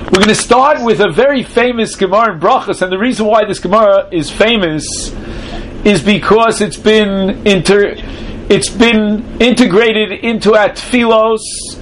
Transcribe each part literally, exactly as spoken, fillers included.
We're going to start with a very famous Gemara in Brachos, and the reason why this Gemara is famous is because it's been inter, it's been integrated into our tfilos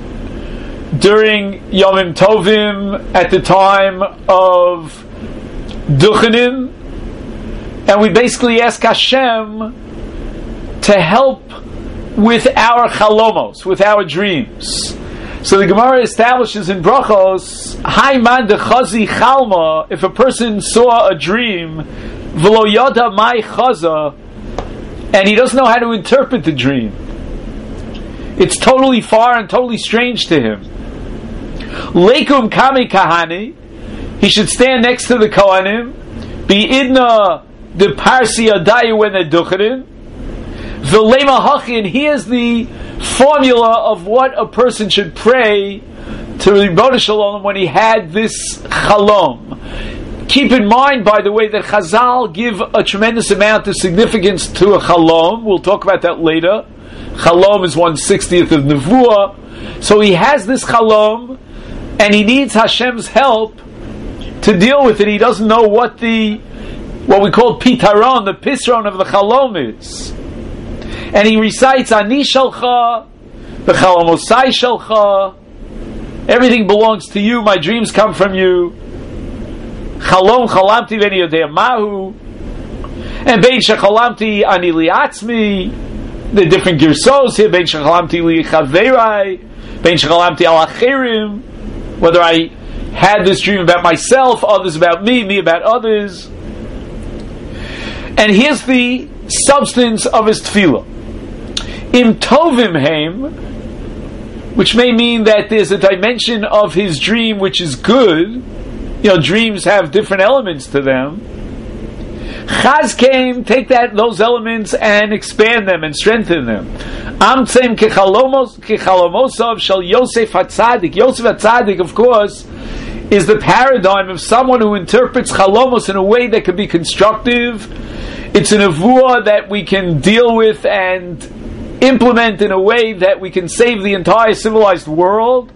during Yomim Tovim at the time of Duchanim, and we basically ask Hashem to help with our chalomos, with our dreams. So the Gemara establishes in Brachos, Haiman de chazi chalma, if a person saw a dream, v'lo yada mai chaza, and he doesn't know how to interpret the dream, it's totally far and totally strange to him. Leikum kami kahani, he should stand next to the Kohanim, be idna the parsi adayu when they're duchanim, v'lema hachi, and here's the formula of what a person should pray to Ribono Shel Olam when he had this chalom. Keep in mind, by the way, that Chazal give a tremendous amount of significance to a chalom. We'll talk about that later. Chalom is one sixtieth of Nevuah. So he has this chalom, and he needs Hashem's help to deal with it. He doesn't know what the, what we call pitaron, the pisron of the chalom is. And he recites Ani Shalcha, B'Chalomosai Shalcha, everything belongs to you, my dreams come from you. Chalom Chalamti V'Ani Yodea Mahu, and Bein Shechalamti Ani Liatzmi, the different girsos here, Bein Shechalamti Lichaverai, Bein Shechalamti Al Acherim, whether I had this dream about myself, others about me, me about others. And here's the substance of his tefillah. Im tovim heim, which may mean that there's a dimension of his dream which is good. You know, dreams have different elements to them. Chaz came, take that those elements and expand them and strengthen them. Amtzem kechalomos kechalomosav shel Yosef HaTzadik. Yosef HaTzadik, of course, is the paradigm of someone who interprets chalomos in a way that can be constructive. It's an nevuah that we can deal with and implement in a way that we can save the entire civilized world.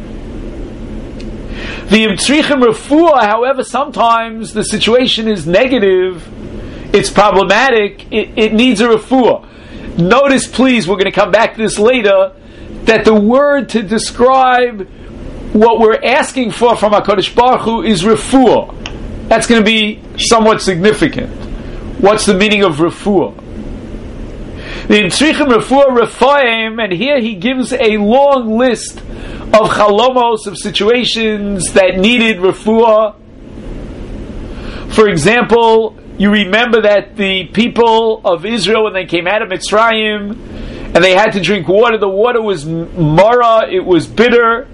The imtzrichim refuah, however, sometimes the situation is negative, it's problematic, it, it needs a refuah. Notice, please, we're going to come back to this later, that the word to describe what we're asking for from HaKadosh Baruch Hu is refuah. That's going to be somewhat significant. What's the meaning of refuah? The Imtzrichim refuah refaim, and here he gives a long list of chalomos, of situations that needed refuah. For example, you remember that the people of Israel, when they came out of Mitzrayim, and they had to drink water, the water was mara, it was bitter.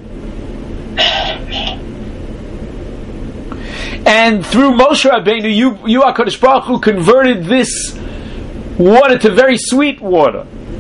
And through Moshe Rabbeinu, you, you HaKadosh Baruch Hu, converted this water to very sweet water.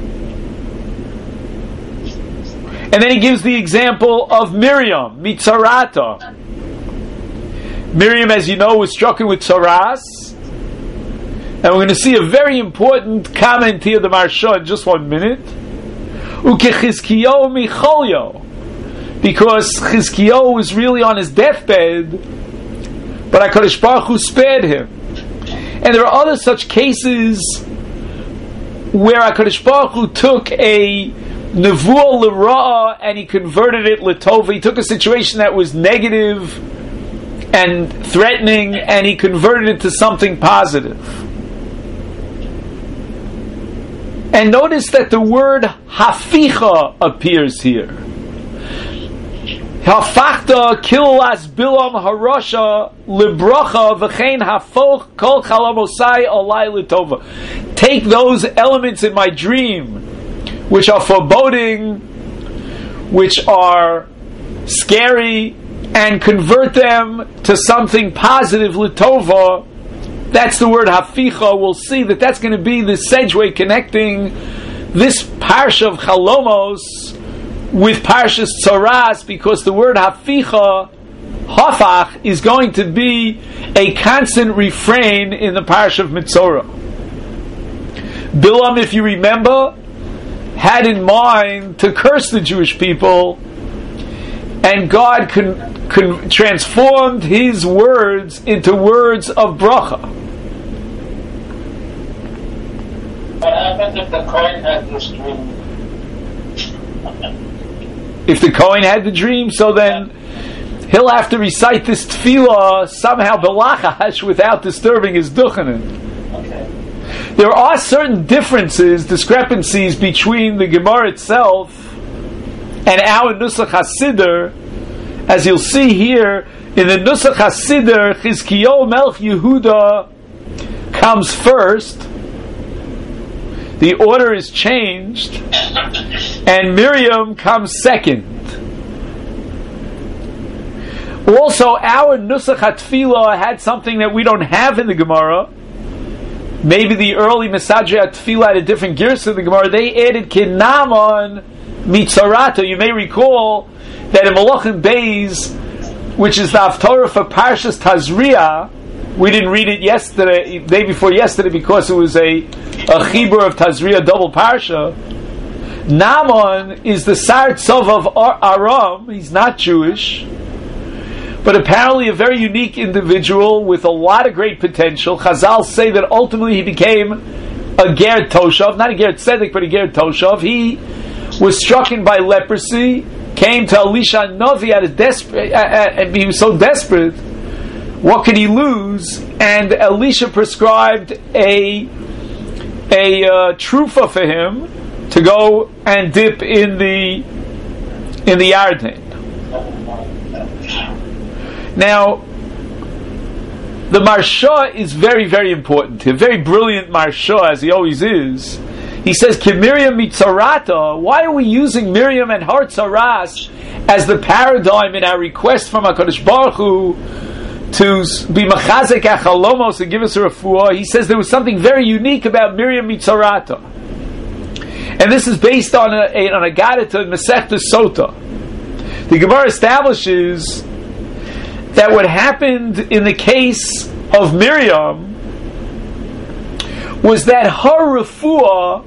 And then he gives the example of Miriam, Mitzarata. Miriam, as you know, was stricken with tzaras. And we're going to see a very important comment here, the Maharsha, in just one minute. Ukechizkiyo micholyo. Because Chizkiyo was really on his deathbed, but HaKadosh Baruch Hu spared him. And there are other such cases where HaKadosh Baruch Hu took a nevuah l'ra'ah and he converted it l'tova. He took a situation that was negative and threatening and he converted it to something positive. And notice that the word haficha appears here. Hafachta kilas bilam harasha libracha v'chein hafoch kol chalamosai olai l'tova. Take those elements in my dream, which are foreboding, which are scary, and convert them to something positive, l'tova. That's the word haficha. We'll see that that's going to be the sedgeway connecting this parsha of Chalomos with Parshas Tzoras, because the word haficha, hafach, is going to be a constant refrain in the Parsha of Mitzorah. Bilam, if you remember, had in mind to curse the Jewish people, and God con, con, transformed his words into words of bracha. What happens if the Kohen had this dream? If the Kohen had the dream, so then he'll have to recite this tefillah somehow belachash without disturbing his duchenin. Okay. There are certain differences, discrepancies between the Gemara itself and our Nusach HaSiddur, as you'll see here in the Nusach HaSiddur, Chizkiyahu Melech Yehuda comes first. The order is changed, and Miriam comes second. Also, our Nusach HaTfilah had something that we don't have in the Gemara. Maybe the early Mesadrei HaTfilah had a different girsa of the Gemara. They added Kinamon Mitzarato. You may recall that in Malachim Beis, which is the Haftorah for Parshas Tazria, we didn't read it yesterday, day before yesterday, because it was a, a chibur of Tazria, double parsha. Naaman is the Sar Tzov of Aram. He's not Jewish, but apparently a very unique individual with a lot of great potential. Chazal say that ultimately he became a Ger Toshav, not a Ger Tzedek, but a Ger Toshav. He was stricken by leprosy, came to Elisha Novi at a desperate, uh, uh, he was so desperate. What could he lose? And Elisha prescribed a a uh, trufa for him to go and dip in the in the Yarden. Now, the Marsha is very, very important. A very brilliant Marsha, as he always is. He says, "Ki Miriam mitzarata." Why are we using Miriam and her tzaras as the paradigm in our request from HaKadosh Baruch Hu to be machazek achalomos and give us a refuah? He says there was something very unique about Miriam mitzarata, and this is based on a, a on a gadita in Masechta Sota. The Gemara establishes that what happened in the case of Miriam was that her refuah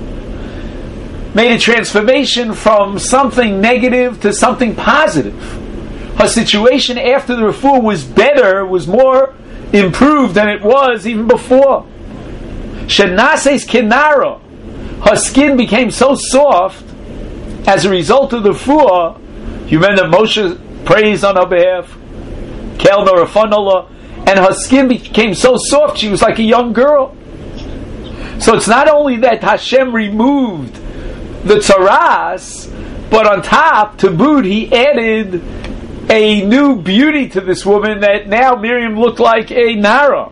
made a transformation from something negative to something positive. Her situation after the refuah was better, was more improved than it was even before. Shenases kinara, her skin became so soft as a result of the refuah. You remember Moshe praised on her behalf, Kel Narafanallah, and her skin became so soft she was like a young girl. So it's not only that Hashem removed the tzaras, but on top, to boot, he added a new beauty to this woman that now Miriam looked like a Nara.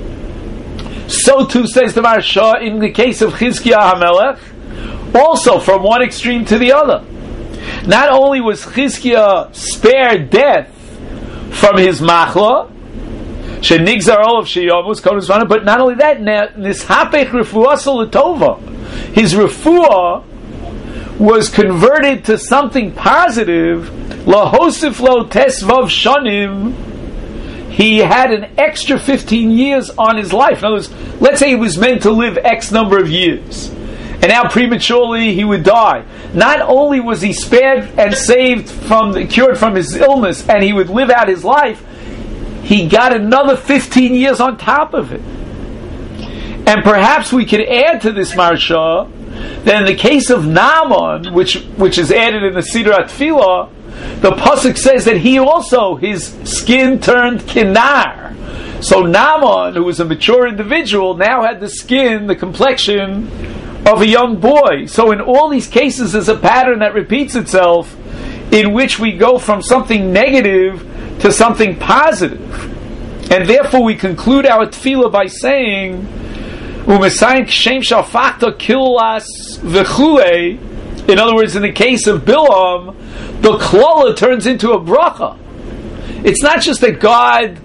So too says the Marsha in the case of Chizkiah HaMelech, also from one extreme to the other. Not only was Chizkiah spared death from his machla, shenigzar olav sheyamus kodesh, but not only that, nishapech refuasa l'tova, his refuah was converted to something positive. Lahosif lo tesvav shanim, he had an extra fifteen years on his life. In other words, let's say he was meant to live X number of years, and now prematurely he would die. Not only was he spared and saved from the, cured from his illness, and he would live out his life, he got another fifteen years on top of it. And perhaps we could add to this Marsha that in the case of Naaman, which which is added in the Siddur HaTfilah, the pasuk says that he also, his skin turned kinar. So Naaman, who was a mature individual, now had the skin, the complexion of a young boy. So in all these cases, there's a pattern that repeats itself, in which we go from something negative to something positive. And therefore we conclude our tefillah by saying, U'mesayim kshem shalfachta kilas v'chulei. In other words, in the case of Bilam, the klala turns into a bracha. It's not just that God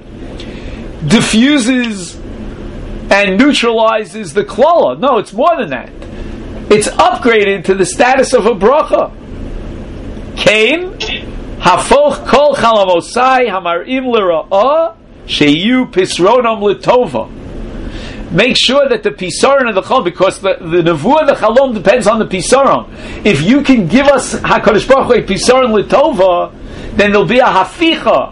diffuses and neutralizes the klala. No, it's more than that. It's upgraded to the status of a bracha. Kain hafoch kol chalamosai hamarim l'ra'ah sheyu pisronam l'tova. Make sure that the pisaron of the chalom, because the, the nevuah of the chalom depends on the pisaron. If you can give us HaKadosh Baruch Hu a pisaron l'tova, then there'll be a haficha.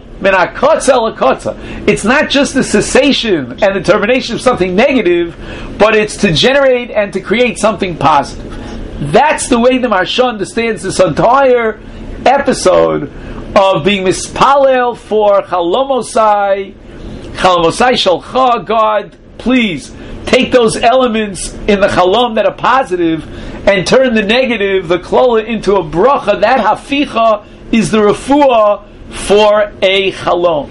It's not just the cessation and the termination of something negative, but it's to generate and to create something positive. That's the way the Maharsha understands this entire episode of being mispalel for Chalomosai, Chalomosai Shalcha, God, please take those elements in the Chalom that are positive and turn the negative, the Klola, into a bracha. That haficha is the refuah for a Chalom.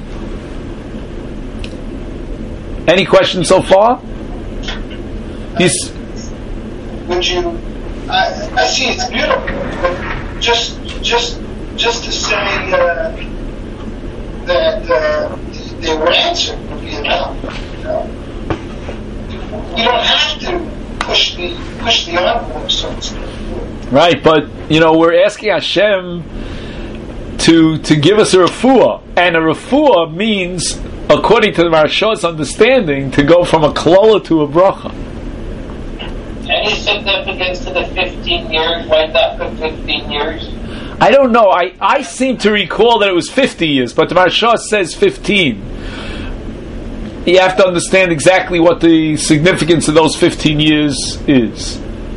Any questions so far? Yes. Would you? I, I see it's beautiful, but just, just, just to say uh, that uh, they were answered would be enough. You know? You don't have to push the push the envelope, so to speak. Right, but you know we're asking Hashem to to give us a refuah, and a refuah means, according to the Maharsha's understanding, to go from a klola to a bracha. Any significance to the fifteen years? Why not for fifteen years? I don't know. I, I seem to recall that it was fifty years, but the Maharsha says fifteen. You have to understand exactly what the significance of those fifteen years is.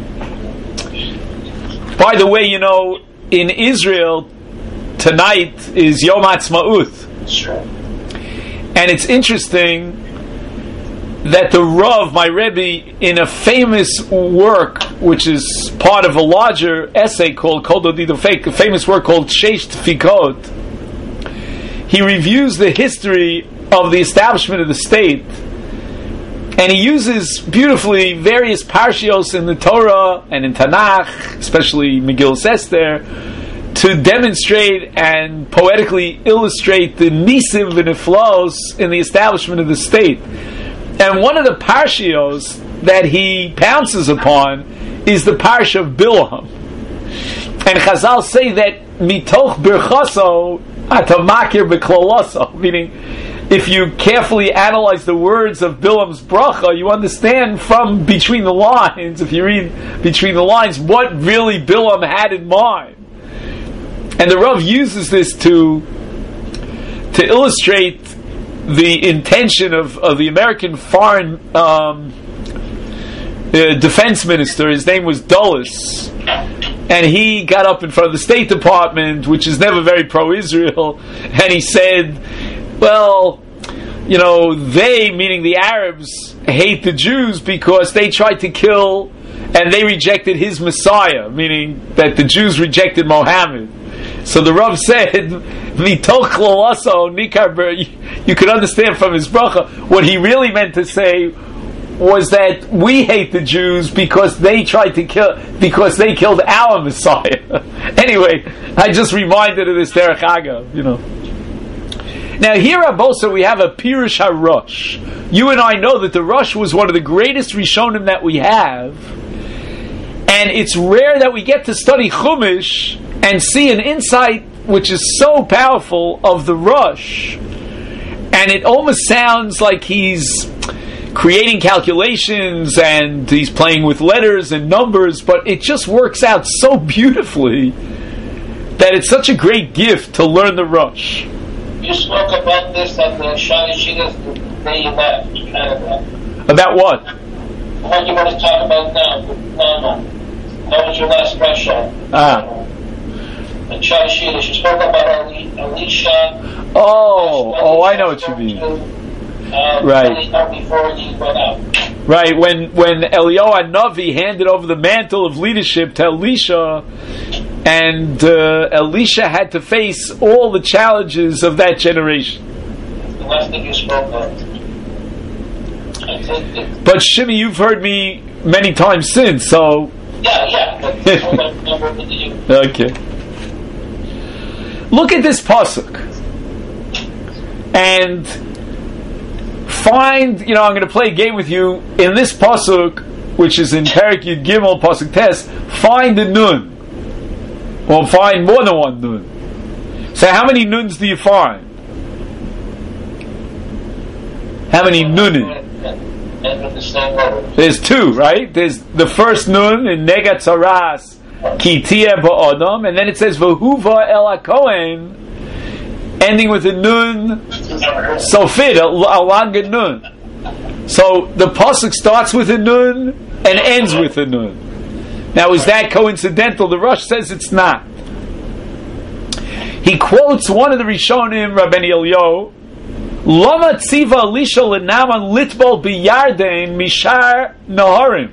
By the way, you know, in Israel, tonight is Yom Ha'atzmaut. Sure. And it's interesting that the Rav, my Rebbe, in a famous work, which is part of a larger essay called Kol Dodi Dofek, a famous work called Sheish Tfikot, he reviews the history of the establishment of the state, and he uses beautifully various parshios in the Torah and in Tanakh, especially Megillah Esther, to demonstrate and poetically illustrate the nisim v'niflos in the establishment of the state. And one of the parshios that he pounces upon is the parsha of Bilam. And Chazal say that mitoch birchaso atamakir bekloloso, meaning if you carefully analyze the words of Bilam's bracha, you understand from between the lines, if you read between the lines, what really Bilam had in mind. And the Rav uses this to to illustrate the intention of, of the American foreign um, uh, defense minister. His name was Dulles, and he got up in front of the State Department, which is never very pro-Israel, and he said, well, you know, they, meaning the Arabs, hate the Jews because they tried to kill and they rejected his Messiah, meaning that the Jews rejected Mohammed. So the Rav said, you could understand from his bracha, what he really meant to say was that we hate the Jews because they tried to kill, because they killed our Messiah. Anyway, I just reminded of this Derech Agav, you know. Now here at Bosa we have a Pirush HaRosh. You and I know that the Rosh was one of the greatest Rishonim that we have, and it's rare that we get to study Chumash and see an insight which is so powerful of the Rosh, and it almost sounds like he's creating calculations and he's playing with letters and numbers, but it just works out so beautifully that it's such a great gift to learn the Rosh. You spoke about this at the Shani Shitas the day you left Canada. About what? What you want to talk about now? No, no. That was your last question. Ah. And Shani Shitas, you spoke about Elisha. Oh, oh, I know what you mean. Uh, right. Before he went out. Right, when when Eliyahu Navi handed over the mantle of leadership to Elisha, and uh, Elisha had to face all the challenges of that generation. The last thing you spoke of. But Shimi, you've heard me many times since, so. Yeah, yeah. But okay. Look at this pasuk, and find, you know, I'm going to play a game with you in this pasuk, which is in Perek Yud Gimel pasuk Tes. Find the nun, or find more than one nun. So, how many nuns do you find? How many nunin? There's two, right? There's the first nun in Negat Saras Ki Tia Ba'odam, and then it says V'huva El HaKohen ending with a nun, sofit, a, a longer nun. So the pasuk starts with a nun and ends with a nun. Now, is that coincidental? The Rosh says it's not. He quotes one of the Rishonim, Rabbeinu Eliyahu, Lama tziva Elisha lenaman litbol biyarden mishar naharim.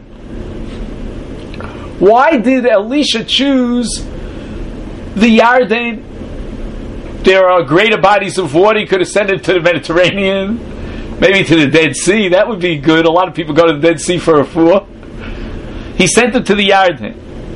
Why did Elisha choose the Yarden? There are greater bodies of water. He could have sent it to the Mediterranean, maybe to the Dead Sea. That would be good. A lot of people go to the Dead Sea for a refuah. He sent it to the Yarden.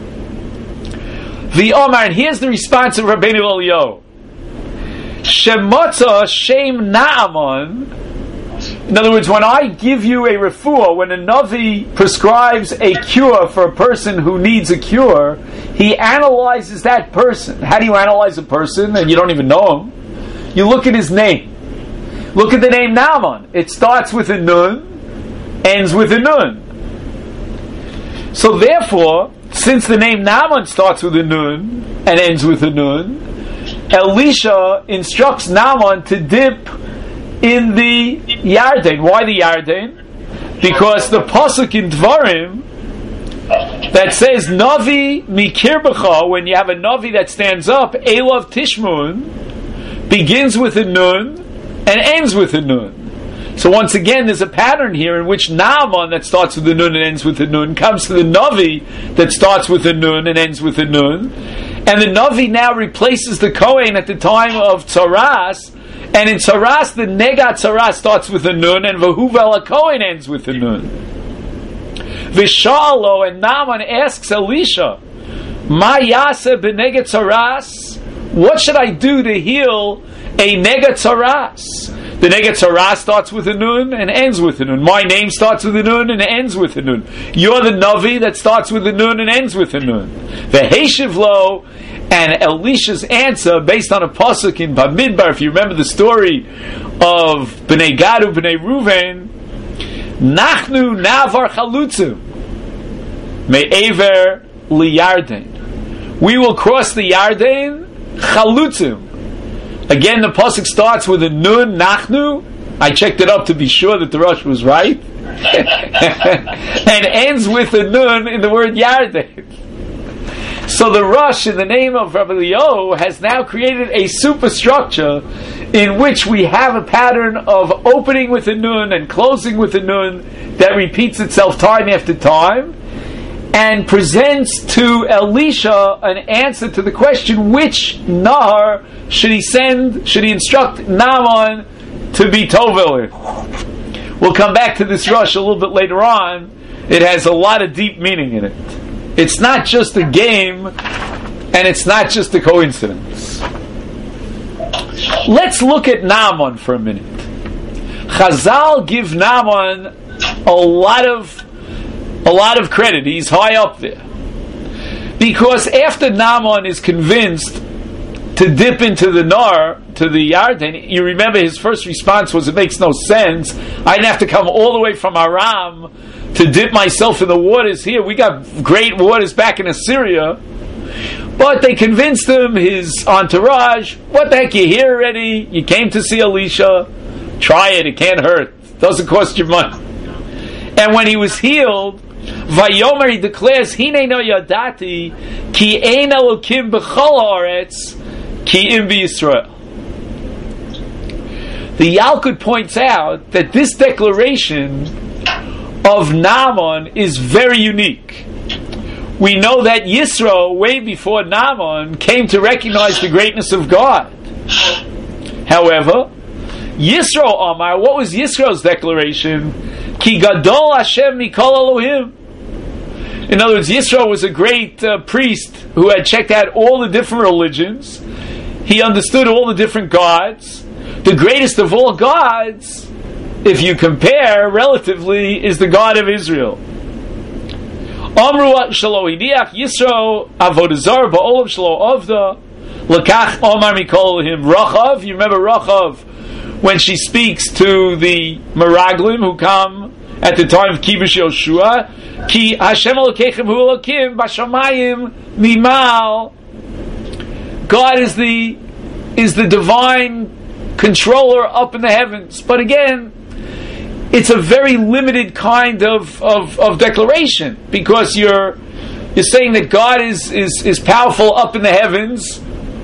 The Omar, and here's the response of Rabbeinu Eliyahu. Shemotza Shem Naaman. In other words, when I give you a refuah, when a Navi prescribes a cure for a person who needs a cure, he analyzes that person. How do you analyze a person and you don't even know him? You look at his name. Look at the name Naaman. It starts with a nun, ends with a nun. So therefore, since the name Naaman starts with a nun and ends with a nun, Elisha instructs Naaman to dip in the Yarden. Why the Yarden? Because the pasuk in Dvarim that says Navi mikir b'cha, when you have a Navi that stands up, Elav Tishmun, begins with a nun and ends with a nun. So once again, there's a pattern here in which Naaman that starts with a nun and ends with a nun comes to the Navi that starts with a nun and ends with a nun, and the Navi now replaces the Kohen at the time of Tzaras. And in Tzaras, the Negat Tzaras starts with a nun, and Vahuvel HaKohen ends with a nun. Vishalo, and Naaman asks Elisha, Ma yase b'negat Tzaras? What should I do to heal a Negat Tzaras? The Negat Tzaras starts with a nun and ends with a nun. My name starts with a nun and ends with a nun. You're the Navi that starts with a nun and ends with a nun. V'heshiv lo, and Elisha's answer, based on a pasuk in Bamidbar, if you remember the story of Bnei Gad and Bnei Ruven, Nachnu navar chalutzim me'ever liyarden. We will cross the Yarden chalutzim. Again, the pasuk starts with a nun, Nachnu. I checked it up to be sure that the Rosh was right, and ends with a nun in the word Yarden. So the Rosh, in the name of Rabbi Eliyahu, has now created a superstructure in which we have a pattern of opening with a nun and closing with a nun that repeats itself time after time, and presents to Elisha an answer to the question, which Nahar should he send, should he instruct Naaman to be Tovel in? We'll come back to this Rosh a little bit later on. It has a lot of deep meaning in it. It's not just a game, and it's not just a coincidence. Let's look at Naaman for a minute. Chazal give Naaman a lot of a lot of credit. He's high up there. Because after Naaman is convinced to dip into the Nar, to the Yarden, you remember his first response was, it makes no sense. I didn't have to come all the way from Aram to dip myself in the waters here. We got great waters back in Assyria. But they convinced him, his entourage, what the heck, you're here already, you came to see Elisha, try it, it can't hurt, it doesn't cost you money. And when he was healed, Vayomer, he declares, Hine no yadati, ki ein elokim b'chol haaretz, ki im b'Yisrael. The Yalkut points out that this declaration of Naaman is very unique. We know that Yisro, way before Naaman, came to recognize the greatness of God. However, Yisro Amar, what was Yisro's declaration? Ki gadol Hashem mikol Elohim. In other words, Yisro was a great uh, priest who had checked out all the different religions. He understood all the different gods. The greatest of all gods, if you compare relatively, is the God of Israel. Amru shelo hidiach Yisro avodazar ba'olav shelo avda lakach Omar mikol him Rachav. You remember Rachav when she speaks to the Meraglim who come at the time of Kibush Yoshua, Ki Hashem Elokeichem hu Elokim b'shamayim mimal. God is the is the divine controller up in the heavens. But again, it's a very limited kind of, of, of declaration, because you're you're saying that God is, is, is powerful up in the heavens.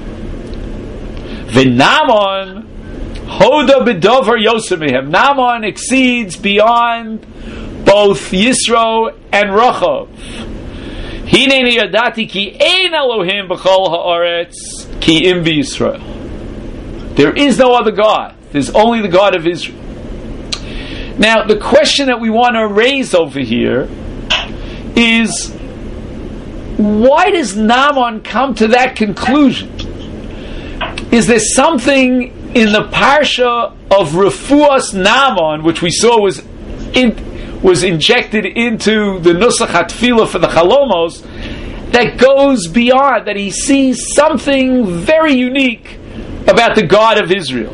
V'Naaman hoda b'dover yosemehem. Naaman exceeds beyond both Yisro and Rachav. Hineni yadati ki ein Elohim b'chol haaretz ki im b'Yisrael. There is no other God. There's only the God of Israel. Now, the question that we want to raise over here is, why does Naaman come to that conclusion? Is there something in the parsha of Refuas Naaman, which we saw was in, was injected into the Nusach HaTfilah for the Chalomos, that goes beyond, that he sees something very unique about the God of Israel?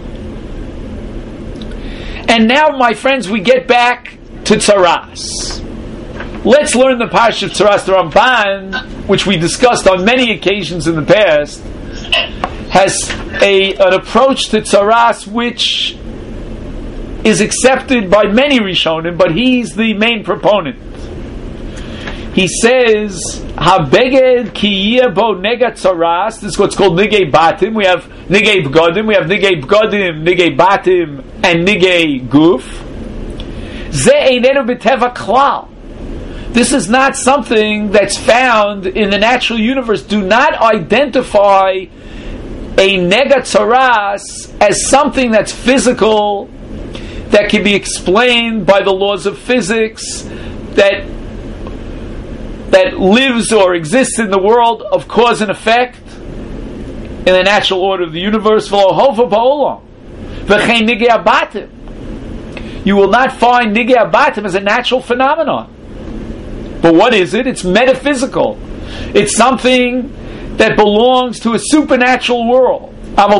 And now, my friends, we get back to Tzaras. Let's learn the parsha of Tzaras. The Ramban, which we discussed on many occasions in the past, has a, an approach to Tzaras which is accepted by many Rishonim, but he's the main proponent. He says, "Habeged ki yeh bo nega tzaras." This is what's called nigei batim. We have nigei b'godim, we have nigei b'godim, nigei batim, and nigei guf. Ze einenu b'teva klal. This is not something that's found in the natural universe. Do not identify a nega tzaras as something that's physical, that can be explained by the laws of physics, that that lives or exists in the world of cause and effect, in the natural order of the universe. You will not find nigei abatim as a natural phenomenon. But what is it? It's metaphysical. It's something that belongs to a supernatural world. When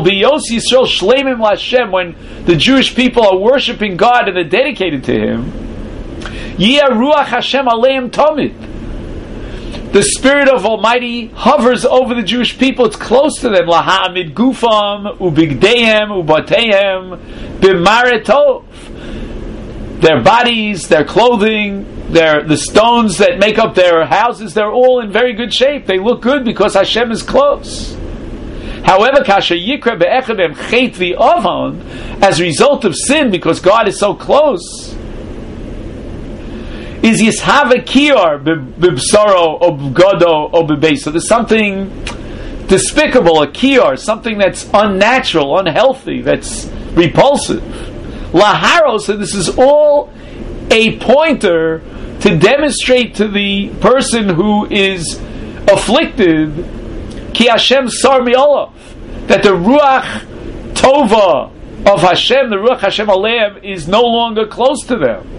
the Jewish people are worshiping God and they're dedicated to Him, ruach Hashem aleim tamid. The Spirit of Almighty hovers over the Jewish people. It's close to them. Laha'amid gufam ubigdehem ubatehem b'maretov. Their bodies, their clothing, their the stones that make up their houses, they're all in very good shape. They look good because Hashem is close. However, kasher yikra be'echadem chet v'avon, as a result of sin, because God is so close, is yishave kior b'bsaro or b'godo or b'beis. So there's something despicable, a kior, something that's unnatural, unhealthy, that's repulsive. Laharos, and this is all a pointer to demonstrate to the person who is afflicted, ki Hashem sar mi'olav, that the ruach tova of Hashem, the ruach Hashem aleim, is no longer close to them.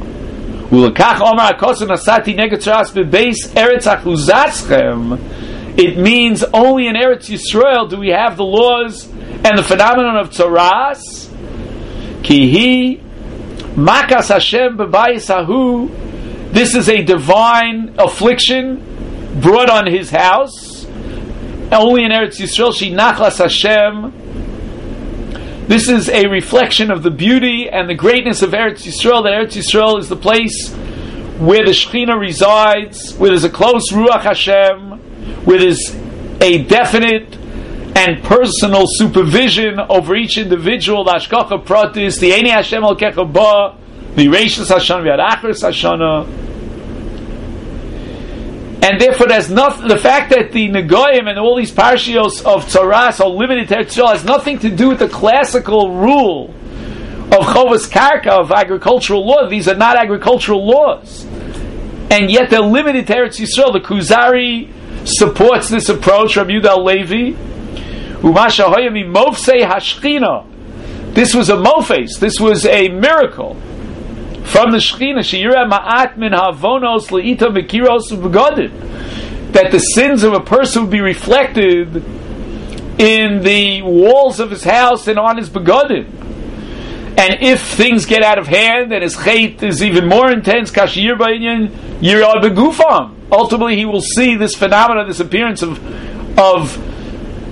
It means only in Eretz Yisrael do we have the laws and the phenomenon of tzaras. Kihi makas Hashem b'bayis hahu. This is a divine affliction brought on His house. Only in Eretz Yisrael she nachlas Hashem. This is a reflection of the beauty and the greatness of Eretz Yisrael, that Eretz Yisrael is the place where the Shekhinah resides, where there's a close Ruach Hashem, where there's a definite and personal supervision over each individual, the Hashgacha Pratis, the Eini Hashem Elkecha Ba, the Reishis Hashanah, the Achris Hashanah. And therefore, there's nothing. The fact that the Negoyim and all these parshios of Tzaras are limited to Eretz Yisrael has nothing to do with the classical rule of Chovas Karka, of agricultural law. These are not agricultural laws, and yet they're limited to Eretz Yisrael. The Kuzari supports this approach. Rabbi Yehuda Levi, Umasha Hoyami Mofsei Hashchina. This was a mofes. This was a miracle from the Shekhinah, She'yira ma'at min ha'avonos le'ita mekiros u'begodim, that the sins of a person would be reflected in the walls of his house and on his begodim. And if things get out of hand and his chait is even more intense, kashir ba'inyan yirah begufam. Ultimately, he will see this phenomenon, this appearance of of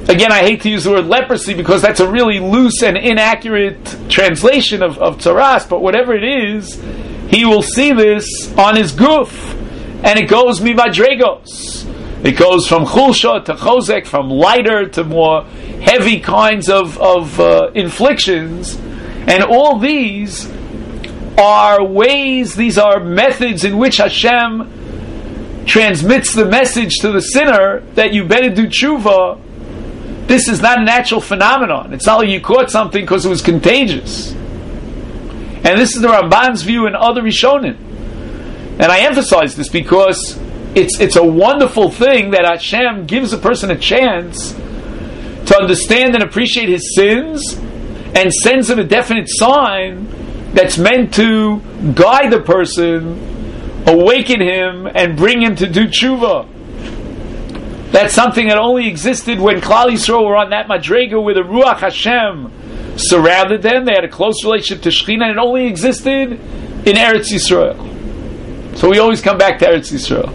again, I hate to use the word leprosy because that's a really loose and inaccurate translation of, of tzaras, but whatever it is, he will see this on his guf, and it goes mimadregos. It goes from chulsha to chozek, from lighter to more heavy kinds of, of uh, inflictions, and all these are ways, these are methods in which Hashem transmits the message to the sinner that you better do tshuva. This is not a natural phenomenon. It's not like you caught something because it was contagious. And this is the Ramban's view and other Rishonim. And I emphasize this because it's it's a wonderful thing that Hashem gives a person a chance to understand and appreciate his sins and sends him a definite sign that's meant to guide the person, awaken him, and bring him to do tshuva. That's something that only existed when Klal Yisrael were on that madrega where the Ruach Hashem surrounded them. They had a close relationship to Shekhinah, and it only existed in Eretz Yisrael. So we always come back to Eretz Yisrael.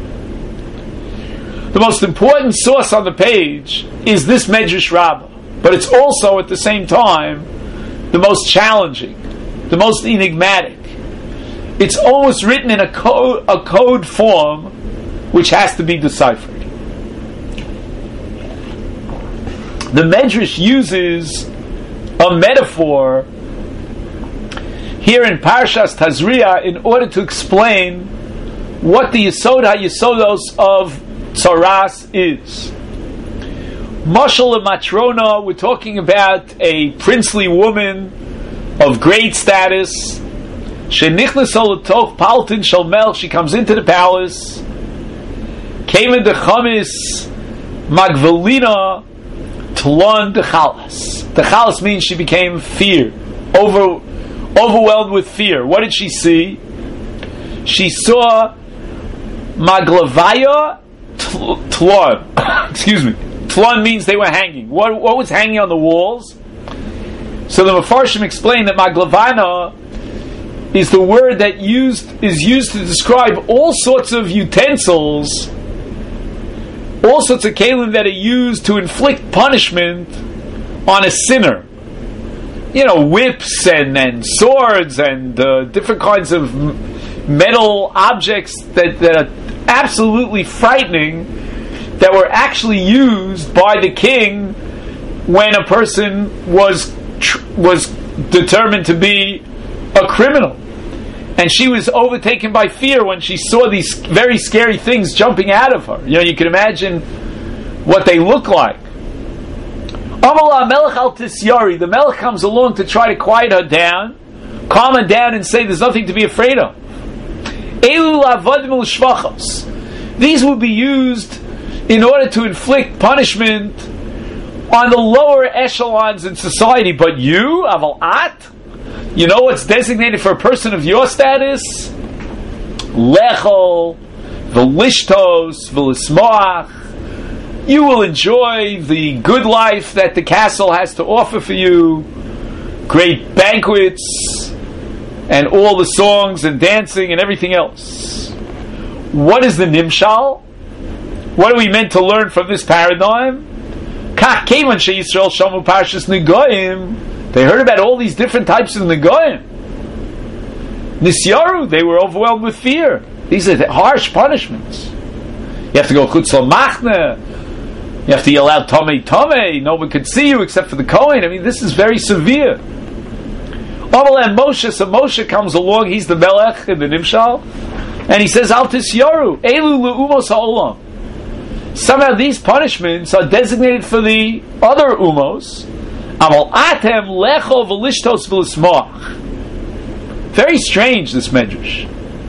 The most important source on the page is this Medrash Rabbah, but it's also at the same time the most challenging, the most enigmatic. It's almost written in a code, a code form which has to be deciphered. The Medrash uses a metaphor here in Parshas Tazria in order to explain what the Yesod HaYesodos of Tzaras is. Mashal Matrona, we're talking about a princely woman of great status. Shenichnas Olatoch Paltin Shalmel, she comes into the palace. Came in the Chamis Magvalina Tlon de Chalas. The Chalas means she became fear, over, overwhelmed with fear. What did she see? She saw Maglavaya Tlon. Excuse me. Tlon means they were hanging. What, what was hanging on the walls? So the Mefarshim explained that Maglavana is the word that used is used to describe all sorts of utensils, all sorts of kelim that are used to inflict punishment on a sinner. You know, whips and, and swords and uh, different kinds of metal objects that, that are absolutely frightening, that were actually used by the king when a person was tr- was determined to be a criminal. And she was overtaken by fear when she saw these very scary things jumping out of her. You know, you can imagine what they look like. Amala Melech al Tisyari, the Melech comes along to try to quiet her down, calm her down, and say there's nothing to be afraid of. Elu lavadim u'shvachos. These would be used in order to inflict punishment on the lower echelons in society. But you, aval at, you know what's designated for a person of your status? Lechol, v'lishtos, v'lismoach. You will enjoy the good life that the castle has to offer for you, great banquets, and all the songs and dancing and everything else. What is the nimshal? What are we meant to learn from this paradigm? Kach kevan sheYisrael shamu parshas negoim. They heard about all these different types of negoim. Nisyaru, they were overwhelmed with fear. These are harsh punishments. You have to go chutz machne. You have to yell out tomei tomei. No one could see you except for the Kohen. I mean, this is very severe. Amalem Moshe, so Moshe comes along. He's the Melech in the Nimshal, and he says, Al tisyaru elu leumos ha'olam. Somehow these punishments are designated for the other umos. Amal atem lecho v'lishtos v'lismoach. Very strange, this medrash,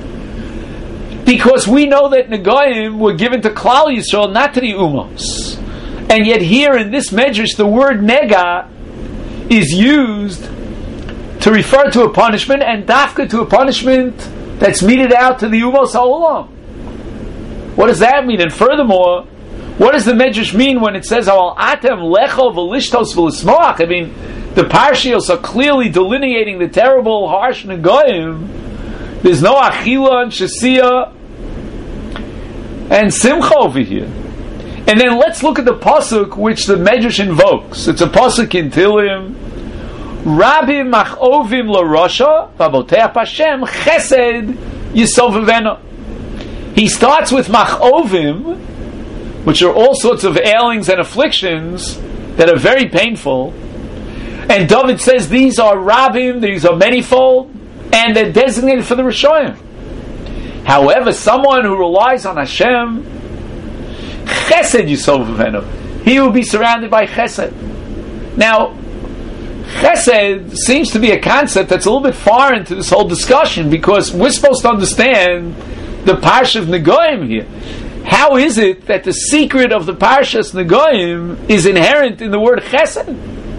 because we know that Negoim were given to Klal Yisrael, not to the umos, and yet here in this medrash the word nega is used to refer to a punishment, and dafka to a punishment that's meted out to the umos ha'olam. What does that mean? And furthermore, what does the medrash mean when it says "Al atem lecho v'lishtos v'lismoach"? I mean, the parshios are clearly delineating the terrible, harsh negoim. There's no achila and shasiya and simcha over here. And then let's look at the pasuk which the Medrash invokes. It's a pasuk in Tehillim. Rabim machovim l'rosha v'aboteach Hashem chesed yisovevena. He starts with machovim, which are all sorts of ailings and afflictions that are very painful. And David says these are rabim, these are manifold, and they're designated for the Rishonim. However, someone who relies on Hashem, chesed yisovevenu, he will be surrounded by chesed. Now, chesed seems to be a concept that's a little bit foreign to this whole discussion, because we're supposed to understand the Parsha of Negoim here. How is it that the secret of the Parshas Negoim is inherent in the word chesed?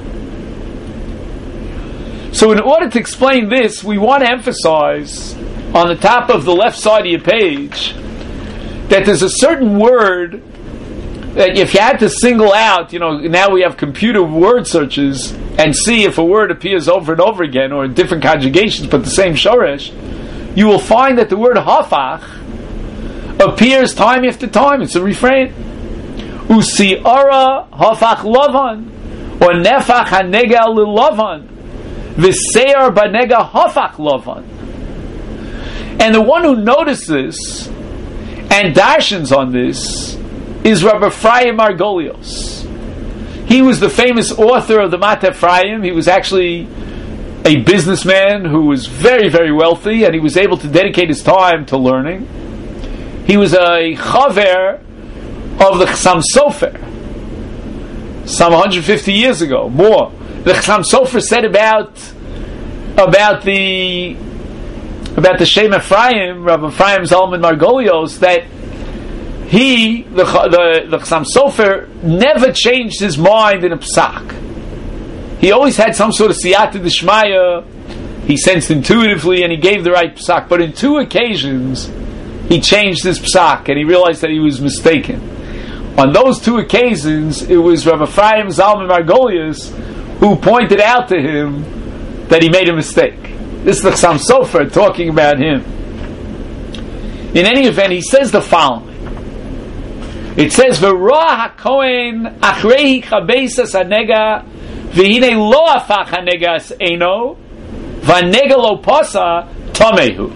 So in order to explain this, we want to emphasize on the top of the left side of your page that there's a certain word that if you had to single out, you know, now we have computer word searches and see if a word appears over and over again or in different conjugations but the same shoresh, you will find that the word hafach appears time after time. It's a refrain. Usi'ara hafach lavan, or nefach hanega lilavan, v'seir banega hafach lavan. And the one who notices and darshans on this is Rabbi Ephraim Margolios. He was the famous author of the Mat Ephraim. He was actually a businessman who was very, very wealthy, and he was able to dedicate his time to learning. He was a chaver of the Chassam Sofer some one hundred fifty years ago, more. The Chassam Sofer said about about the about the Shem Ephraim, Rabbi Ephraim Zalman Margolios, that he, the the, the Chassam Sofer, never changed his mind in a psak. He always had some sort of siyata d'shmaya. He sensed intuitively, and he gave the right psak. But in two occasions, he changed his psak, and he realized that he was mistaken. On those two occasions, it was Rabbi Ephraim Zalman Margolius who pointed out to him that he made a mistake. This is the Chassam Sofer talking about him. In any event, he says the following. It says, "V'roa hakohen achrei chabeisas hanega v'hinei lo afach hanegas eino v'hanega lo pasa tamehu."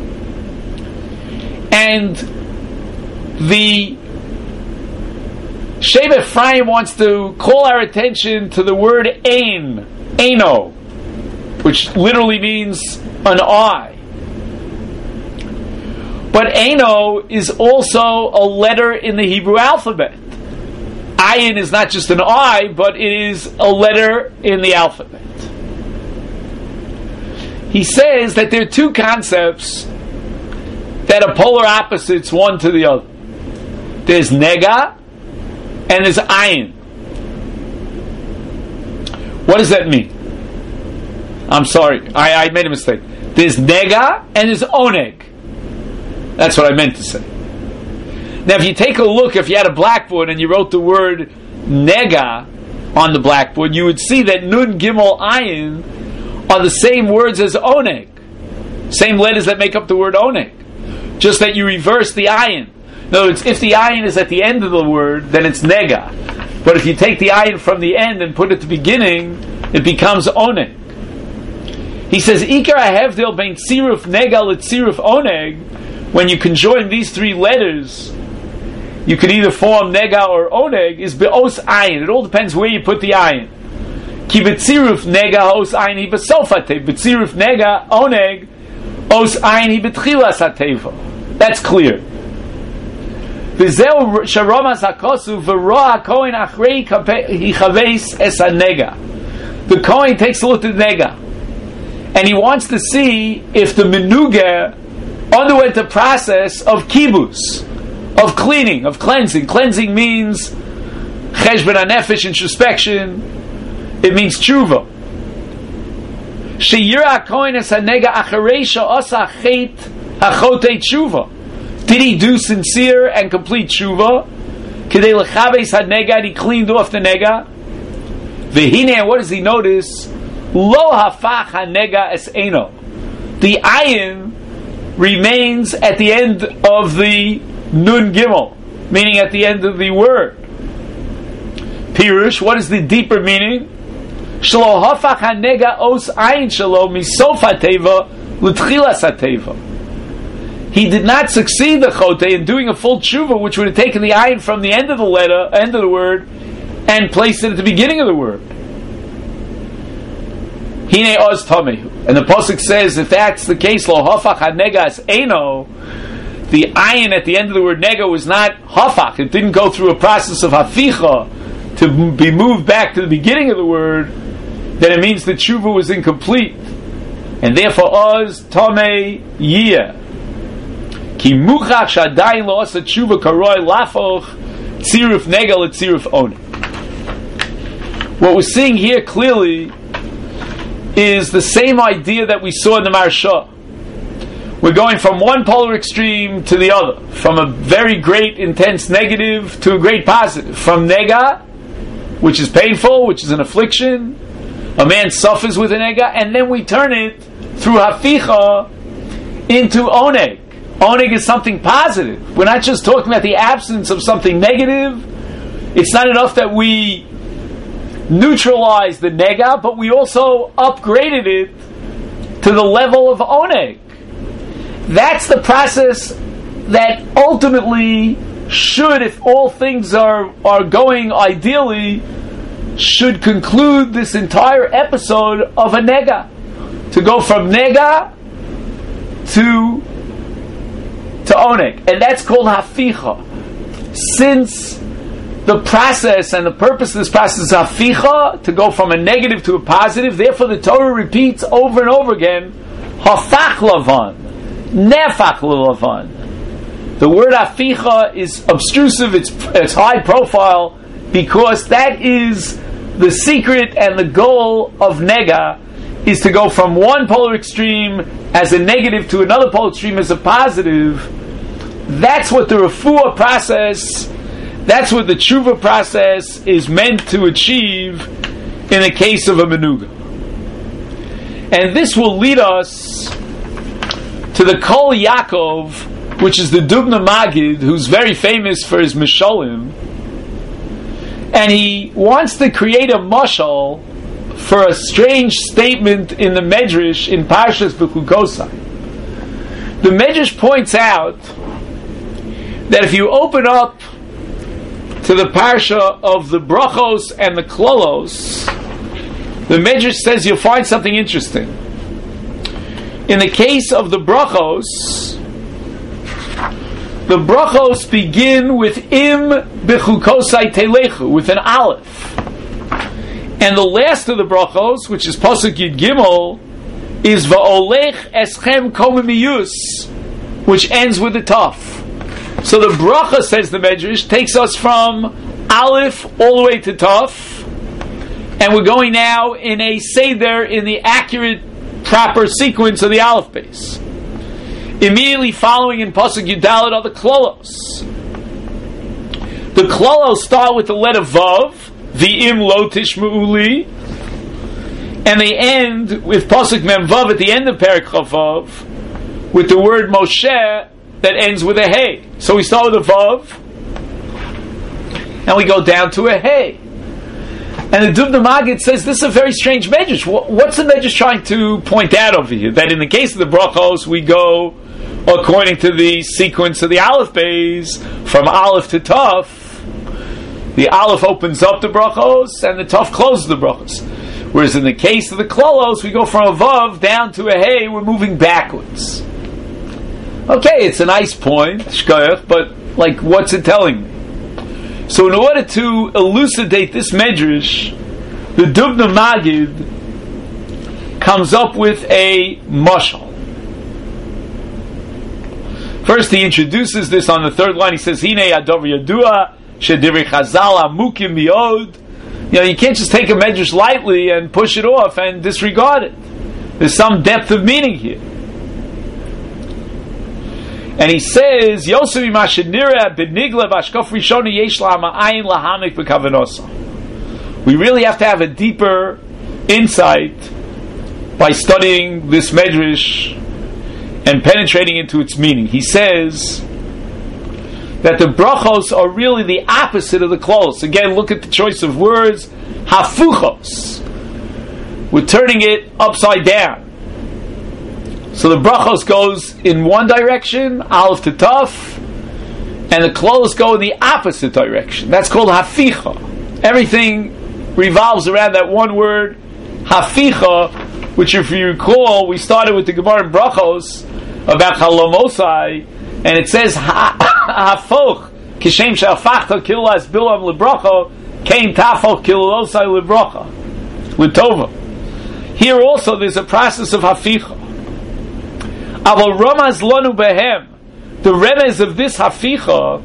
And the Shem Ephraim wants to call our attention to the word ein, eino, which literally means an eye. But eino is also a letter in the Hebrew alphabet. Ayin is not just an eye, but it is a letter in the alphabet. He says that there are two concepts that are polar opposites one to the other. There's nega and there's ayin. What does that mean? I'm sorry, I, I made a mistake. There's nega and there's oneg. That's what I meant to say. Now, if you take a look, if you had a blackboard and you wrote the word nega on the blackboard, you would see that nun, gimel, ayin are the same words as oneg. Same letters that make up the word oneg. Just that you reverse the ayin. In other words, if the ayin is at the end of the word, then it's nega. But if you take the ayin from the end and put it at the beginning, it becomes oneg. He says, Ikar hahevdil bein tziruf nega letziruf oneg. When you conjoin these three letters, you could either form nega or oneg, is be'os ayin. It all depends where you put the ayin. Ki betziruf nega os ayin hi besofate. Betziruf nega oneg os ayin hi betchilas hateva. That's clear. V'zeu sharomas hakosu v'roa hakohen achrei hi chaveis es ha-nega. The Kohen takes a look at the nega, and he wants to see if the menugah underwent a process of kibus, of cleaning, of cleansing. Cleansing means cheshbon hanefesh, introspection. It means tshuva. Sheyira kohen es hanega acharei she'asa chet hachotei tshuva. Did he do sincere and complete tshuva? Kedei lechabeis hanega, he cleaned off the nega. V'hine, what does he notice? Lo hafach hanega es eino. The ayin remains at the end of the nun gimel, meaning at the end of the word. Pirush, what is the deeper meaning? Shelo hafach hanega os ayin shelo misof hateva l'tchilas hateva. He did not succeed the chote in doing a full tshuva, which would have taken the ayin from the end of the letter, end of the word, and placed it at the beginning of the word. Hine oz tamehu. And the pasuk says, if that's the case, lo hafach hanega as eno, the ayin at the end of the word nega was not hafach. It didn't go through a process of haficha to be moved back to the beginning of the word. Then it means the tshuva was incomplete, and therefore oz tameh yiyeh. Ki muchach shadayin lo asa tshuva karoi lafoch tziruf nega letziruf onik. What we're seeing here clearly is the same idea that we saw in the Maharsha. We're going from one polar extreme to the other, from a very great, intense negative to a great positive. From nega, which is painful, which is an affliction, a man suffers with a nega, and then we turn it through haficha into oneg. Oneg is something positive. We're not just talking about the absence of something negative. It's not enough that we neutralize the nega, but we also upgraded it to the level of oneg. That's the process that ultimately should, if all things are, are going ideally, should conclude this entire episode of a nega. To go from nega to to oneg. And that's called haficha. Since the process and the purpose of this process is haficha, to go from a negative to a positive, therefore the Torah repeats over and over again, hafach lavan, nefach lavan. The word haficha is obtrusive, it's, it's high profile, because that is the secret and the goal of nega, is to go from one polar extreme as a negative to another polar extreme as a positive. That's what the refuah process, that's what the tshuva process is meant to achieve in the case of a menuga. And this will lead us to the Kol Yaakov, which is the Dubna Magid, who's very famous for his Mishalim. And he wants to create a mashal for a strange statement in the Medrash in Parshas Bechukosai. The Medrash points out that if you open up to the Parsha of the Brachos and the Klolos, the Medrash says you'll find something interesting. In the case of the Brachos, the Brachos begin with Im Bechukosai Telechu, with an Aleph. And the last of the Brachos, which is Pasuk Yud Gimel, is Va'olech Eschem Komimiyus, which ends with a Taf. So the Bracha, says the Medrash, takes us from Aleph all the way to Taf, and we're going now in a Seder, in the accurate, proper sequence of the Aleph base. Immediately following in Pasuk Yudalet are the Klolos. The Klolos start with the letter Vav, the Im Lo Tishma'uli, and they end with Pasuk Mem Vav at the end of Perek Chavav, with the word Moshe that ends with a Hey. So we start with a Vav, and we go down to a Hey. And the Dubna Magid says this is a very strange Medrash. What's the Medrash trying to point out over here? That in the case of the Brachos, we go according to the sequence of the Aleph Beis, from Aleph to Taf. The Aleph opens up the Brachos, and the Taf closes the Brachos. Whereas in the case of the Klolos, we go from a Vav down to a Hey, we're moving backwards. Okay, it's a nice point, Shkoyach, but like, what's it telling me? So in order to elucidate this Medrash, the Dubna Magid comes up with a mashal. First, he introduces this on the third line. He says, Hine Adov Yadua, Shedivri Chazal Amukim Miod. You know, you can't just take a Medrash lightly and push it off and disregard it. There's some depth of meaning here. And he says, Yosef Imashadnira Benigla Vashkof Rishoni Yesh La'amayin Lahamik B'Kavanosa. We really have to have a deeper insight by studying this Medrash and penetrating into its meaning. He says that the brachos are really the opposite of the klolos. Again, look at the choice of words, hafuchos. We're turning it upside down. So the brachos goes in one direction, aleph to taf, and the klolos go in the opposite direction. That's called haficha. Everything revolves around that one word, haficha, which, if you recall, we started with the Gemara in brachos about halomosai, and it says hafoch kishem she'afachta kilas bilam lebracha kein tafoch kilosai lebracha letova. Here also there's a process of haficha. Aval ramaz lanu behem, the remez of this haficha.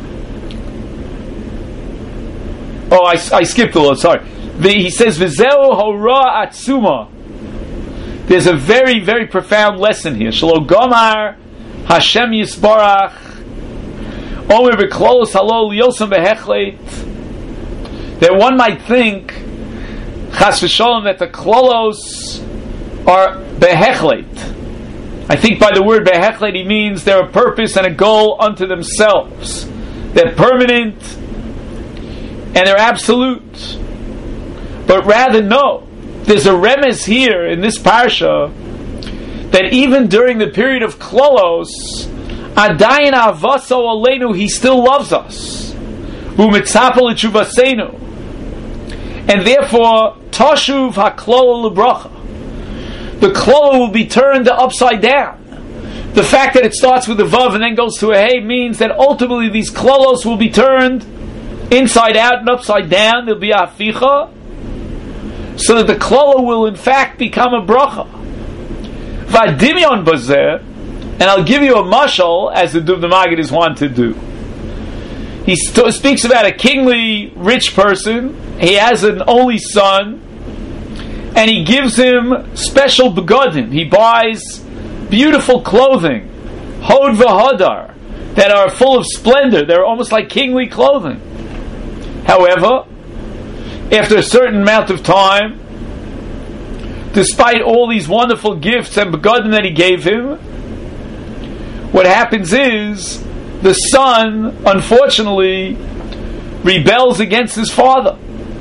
Oh, I, I skipped a little. Sorry. The, he says v'zeu hora atzuma. There's a very, very profound lesson here. Shelo gomar Hashem Yisbarach Omer b'klolos halol yosem behechlet. That one might think chas v'sholem that the klolos are behechlet. I think by the word behechlet he means they're a purpose and a goal unto themselves. They're permanent and they're absolute. But rather, no. There's a remez here in this parsha that even during the period of klolos, adayin avaso aleinu, he still loves us. U'mitzapel l'tshuvasenu. And therefore, tashuv haklola lebracha. The klola will be turned upside down. The fact that it starts with a vav and then goes to a hey means that ultimately these klolos will be turned inside out and upside down. There'll be a haficha, so that the klola will in fact become a bracha. V'adimyon bazeh, and I'll give you a mashal as the Dubno Maggid is wont to do. He st- speaks about a kingly rich person. He has an only son, and he gives him special begodim. He buys beautiful clothing, hod v'hodar, that are full of splendor. They're almost like kingly clothing. However, after a certain amount of time, despite all these wonderful gifts and begodim that he gave him, what happens is the son, unfortunately, rebels against his father.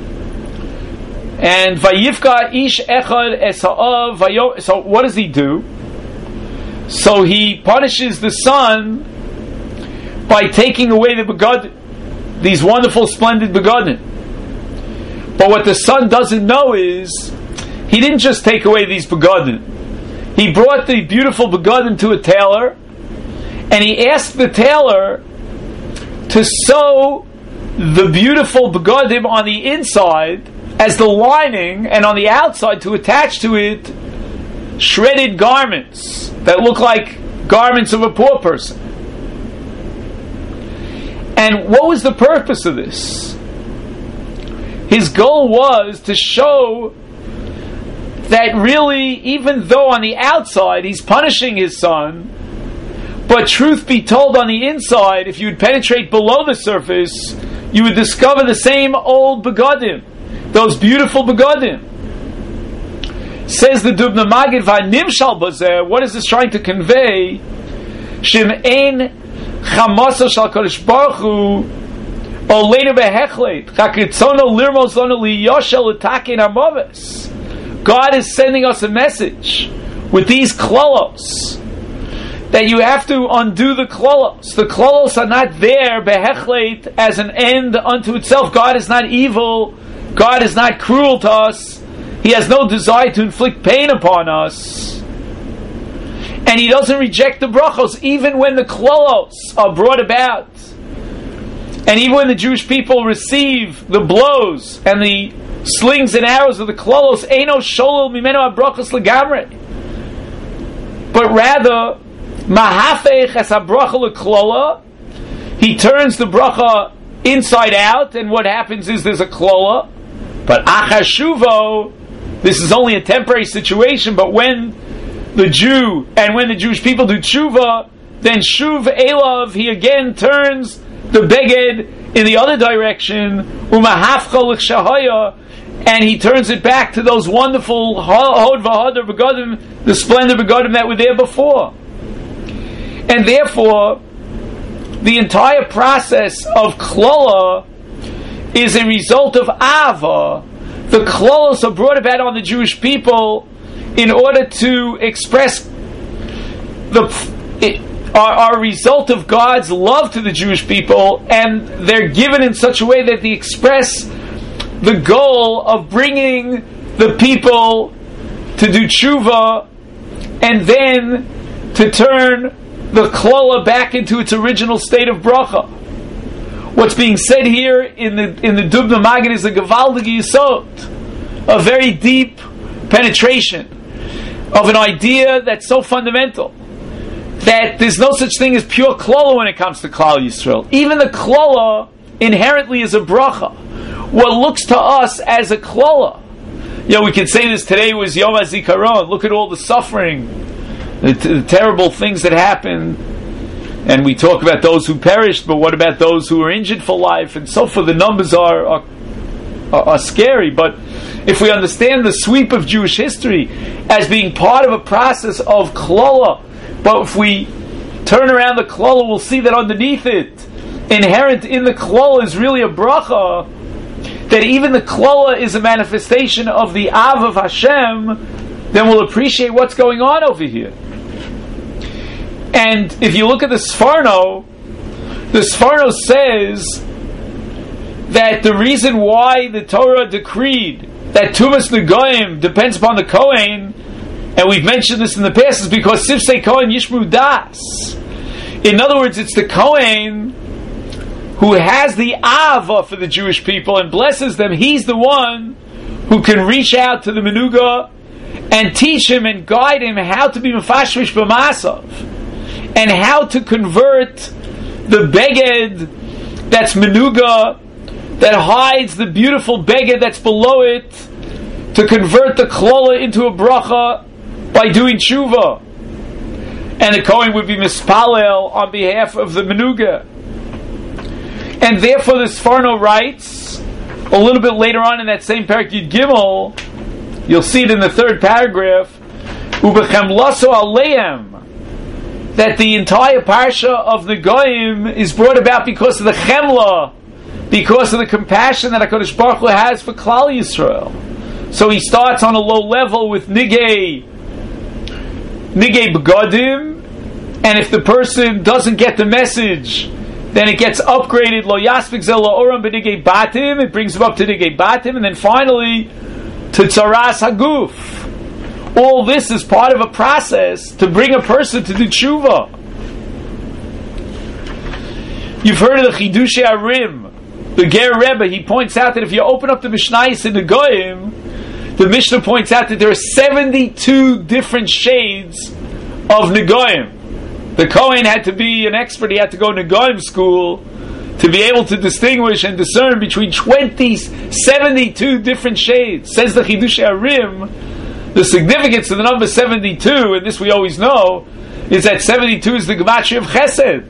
And vayifka ish echad es ha'av vayo. So what does he do? So he punishes the son by taking away the begodim, these wonderful, splendid begodim. But what the son doesn't know is he didn't just take away these begodim. He brought the beautiful begodim to a tailor, and he asked the tailor to sew the beautiful begodim on the inside as the lining, and on the outside to attach to it shredded garments that look like garments of a poor person. And what was the purpose of this? His goal was to show that really, even though on the outside he's punishing his son, but truth be told, on the inside, if you would penetrate below the surface, you would discover the same old begodim, those beautiful begodim. Says the Dubno Maggid, v'animshal bazeh, what is this trying to convey? Shem ein chamasa shal kodesh baruch hu oleinu behechlet chakritzono lirmos lanu liyoshel l'takein hamaves. God is sending us a message with these klolos that you have to undo the klolos. The klolos are not there behechlet as an end unto itself. God is not evil. God is not cruel to us. He has no desire to inflict pain upon us. And He doesn't reject the brachos, even when the klolos are brought about. And even when the Jewish people receive the blows and the slings and arrows of the klolos, eino sholol mimeno habrachos legamre. But rather, mahafech es habracha leklola, he turns the bracha inside out, and what happens is there's a klola. But achar shuvo, this is only a temporary situation, but when the Jew and when the Jewish people do tshuva, then shuv elav, he again turns the beged in the other direction, umahafcha l'chshahaya, and he turns it back to those wonderful hod v'hodar begodim, the splendid begodim that were there before. And therefore, the entire process of klola is a result of ava. The klolos are brought about on the Jewish people in order to express the it, are, are a result of God's love to the Jewish people, and they're given in such a way that they express the goal of bringing the people to do tshuva and then to turn the klola back into its original state of bracha. What's being said here in the in the Dubna Maggid is a Gevaldige Yisod, a very deep penetration of an idea that's so fundamental that there's no such thing as pure klola when it comes to Klal Yisrael. Even the klola inherently is a bracha. What looks to us as a klola, you know, we can say this today was Yom HaZikaron. Look at all the suffering, the, t- the terrible things that happen, and we talk about those who perished, but what about those who were injured for life, and so forth. The numbers are are, are are scary, but if we understand the sweep of Jewish history as being part of a process of klola, but if we turn around the klola, we'll see that underneath it, inherent in the klola, is really a bracha, that even the klola is a manifestation of the Av of Hashem, then we'll appreciate what's going on over here. And if you look at the Sforno, the Sforno says that the reason why the Torah decreed that Tumas Negoim depends upon the Kohen, and we've mentioned this in the past, is because Sifsei Kohen Yishmu Das. In other words, it's the Kohen who has the Ava for the Jewish people and blesses them. He's the one who can reach out to the Menuga and teach him and guide him how to be Mefashvish B'Masav, and how to convert the Beged that's Menuga, that hides the beautiful Beged that's below it, to convert the Klola into a bracha by doing tshuva. And the Kohen would be mispalel on behalf of the Menuga. And therefore the Sforno writes, a little bit later on in that same Perek Yud Gimel, you'll see it in the third paragraph, Ubechemlaso Aleim, that the entire parsha of the Goyim is brought about because of the chemla, because of the compassion that HaKadosh Baruch Hu has for Klal Yisrael. So he starts on a low level with Nigei Nigei Begadim, and if the person doesn't get the message, then it gets upgraded, Lo Yaspik Zel Oram B'Nigei Batim, it brings him up to Nigei Batim, and then finally to Tzaras Haguf. All this is part of a process to bring a person to do tshuva. You've heard of the Chidushei Arim, the Ger Rebbe. He points out that if you open up the Mishnayos in the Goyim, the Mishnah points out that there are seventy-two different shades of Negoim. The Kohen had to be an expert. He had to go to Negoim school to be able to distinguish and discern between twenty, seventy-two different shades. Says the Chidushei Arim, the significance of the number seventy-two, and this we always know, is that seventy-two is the Gematria of Chesed.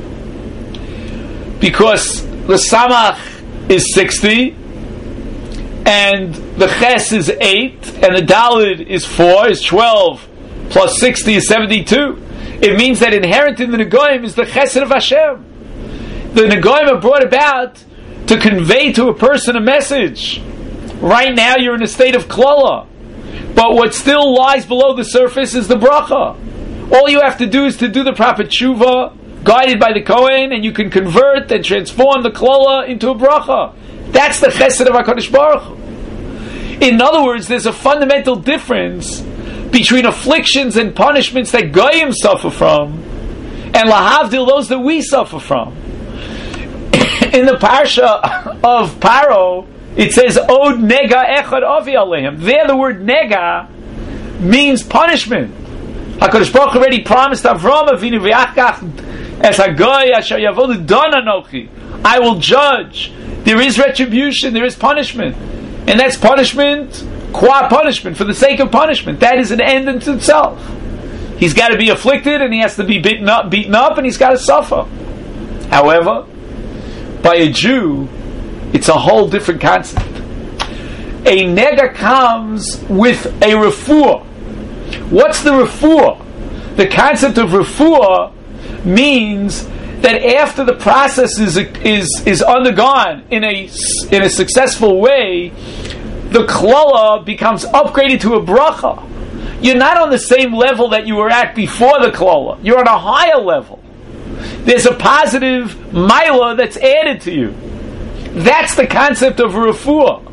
Because the Samach is sixty, and the Ches is eight, and the Dalid is four, is twelve, plus sixty is seventy-two. It means that inherent in the Negoim is the Chesed of Hashem. The Negoim are brought about to convey to a person a message. Right now you're in a state of Klola, but what still lies below the surface is the bracha. All you have to do is to do the proper tshuva, guided by the Kohen, and you can convert and transform the Klola into a bracha. That's the Chesed of HaKadosh Baruch Hu. In other words, there's a fundamental difference between afflictions and punishments that Goyim suffer from, and lahavdil, those that we suffer from. In the parsha of Paro, it says, Od nega echad avi aleim. There the word nega means punishment. HaKadosh Baruch Hu already promised Avram Avinu v'yachkach es hagoy asher yavod don anochi. I will judge. There is retribution, there is punishment. And that's punishment, qua punishment, for the sake of punishment. That is an end unto itself. He's got to be afflicted, and he has to be beaten up, beaten up, and he's got to suffer. However, by a Jew, it's a whole different concept. A nega comes with a refuah. What's the refuah? The concept of refuah means that after the process is is is undergone in a in a successful way, the klala becomes upgraded to a bracha. You're not on the same level that you were at before the klala. You're on a higher level. There's a positive milah that's added to you. That's the concept of refuah.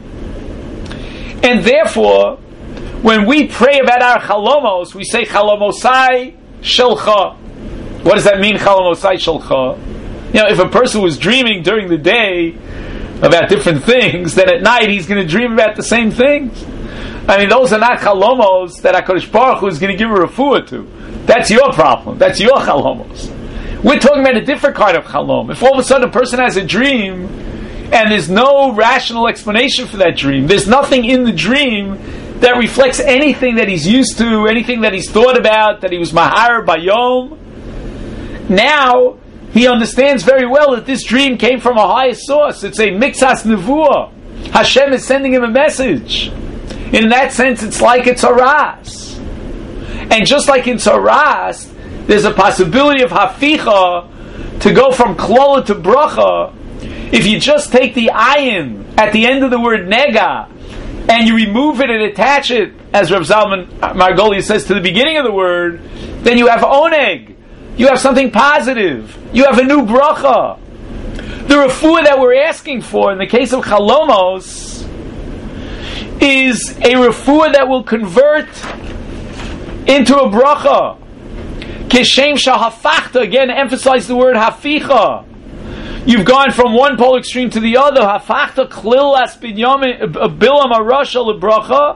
And therefore, when we pray about our chalomos, we say chalomosai shelcha. What does that mean, chalomosai shelcha? You know, if a person was dreaming during the day about different things, then at night he's going to dream about the same things. I mean, those are not chalomos that HaKadosh Baruch Hu is going to give a refuah to. That's your problem. That's your chalomos. We're talking about a different kind of chalom. If all of a sudden a person has a dream and there's no rational explanation for that dream, there's nothing in the dream that reflects anything that he's used to, anything that he's thought about, that he was mahar bayom, now he understands very well that this dream came from a higher source. It's a mixas nevuah. Hashem is sending him a message. In that sense, it's like it's a ras. And just like in Tzaras, there's a possibility of haficha to go from klola to bracha. If you just take the ayin at the end of the word nega and you remove it and attach it, as Rav Zalman Margolius says, to the beginning of the word, then you have oneg. You have something positive. You have a new bracha. The refuah that we're asking for in the case of chalomos is a refuah that will convert into a bracha. Kishem shahafachta, again emphasize the word haficha. You've gone from one pole extreme to the other. Hafachta klil as binyamin bilam arasha lebracha.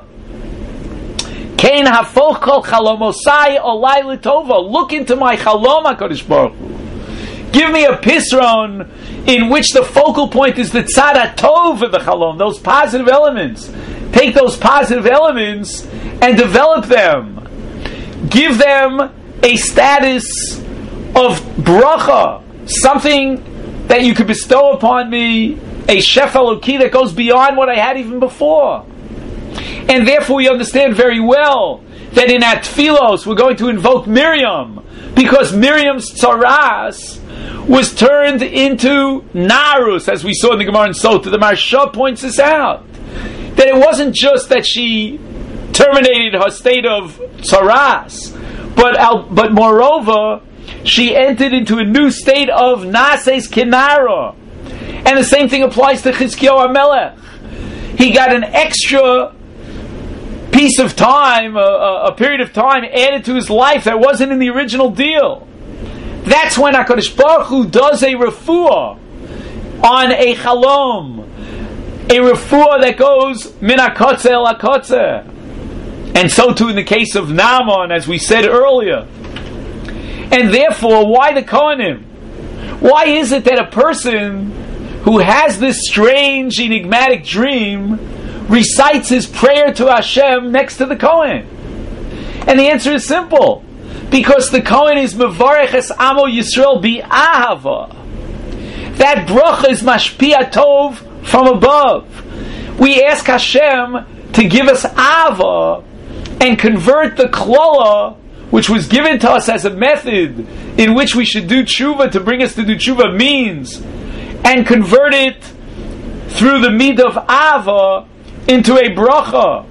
Kain hafoch kol chalomosai olai litova. Look into my chalom, HaKadosh Baruch Hu. Give me a pisron in which the focal point is the tzad tov of the chalom, those positive elements. Take those positive elements and develop them. Give them a status of bracha, something that you could bestow upon me, a shef eloki that goes beyond what I had even before. And therefore we understand very well that in our tefillos we're going to invoke Miriam, because Miriam's tzaras was turned into narus, as we saw in the Gemara in Sota. The Maharsha points this out, that it wasn't just that she terminated her state of tzaras, but but moreover, she entered into a new state of nases kinara. And the same thing applies to Chizkiyahu HaMelech. He got an extra piece of time, a, a, a period of time added to his life that wasn't in the original deal. That's when HaKadosh Baruch Hu does a refuah on a chalom, a refuah that goes min hakotze el hakotze. And so too in the case of Naaman, as we said earlier. And therefore, why the Kohanim? Why is it that a person who has this strange, enigmatic dream recites his prayer to Hashem next to the Kohen? And the answer is simple. Because the Kohen is mevarech es amo Yisrael bi ahava. That bracha is mashpia tov from above. We ask Hashem to give us ava and convert the klola, which was given to us as a method in which we should do tshuva, to bring us to do tshuva means, and convert it through the mid of ava into a bracha.